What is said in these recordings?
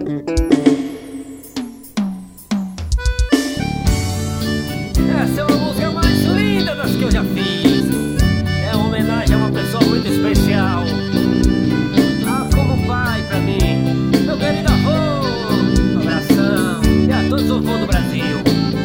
Essa é uma música mais linda das que eu já fiz. É uma homenagem a uma pessoa muito especial. Ah, como pai pra mim, meu querido avô. Um abração e a todos os avôs do Brasil.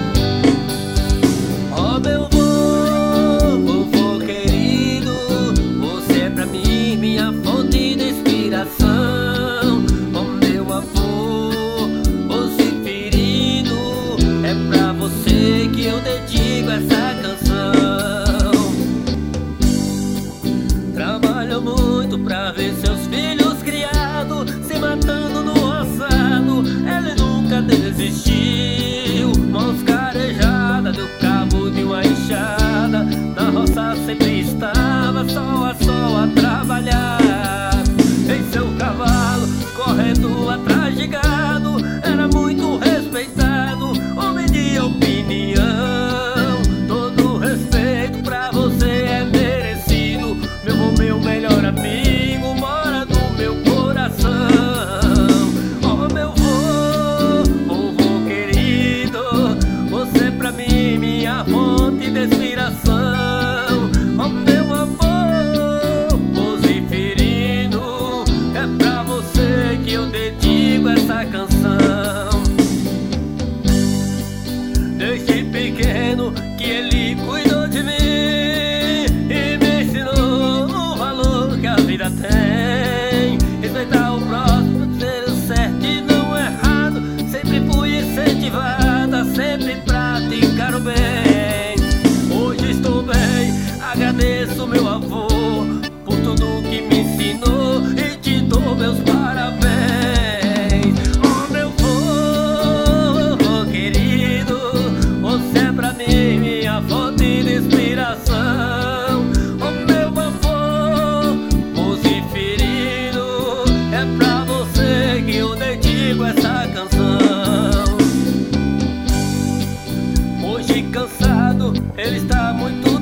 Oh, meu vovô querido, você é pra mim minha fonte de inspiração. Oh, meu avô, ô Severino, é pra você que eu dedico essa canção. Trabalhou muito pra ver seus filhos criados, se matando no roçado, ele nunca desistiu. Mãos carejadas, deu cabo de uma enxada, na roça sempre estava sol a trabalhar. Em seu cavalo, correndo atrás de gado, era muito respeitado, homem de opinião. Todo respeito pra você é merecido, meu melhor amigo mora no meu coração. Oh, meu vovô querido, você pra mim minha fonte de inspiração. Oh, meu avô, ô Severino, é pra você que eu dedico essa canção. Desde pequeno que ele cuidou de mim e me ensinou o valor que a vida tem. Respeitar o próximo, ser o certo e não errado. Sempre fui incentivada, sempre praticar o bem. Hoje estou bem, agradeço meu avô por tudo que me ensinou e te dou meus parabéns. Oh, meu vovô querido, você é pra mim minha fonte de inspiração. Oh, meu avô, ô Severino, é pra você que eu dedico essa canção. Hoje cansado, ele está muito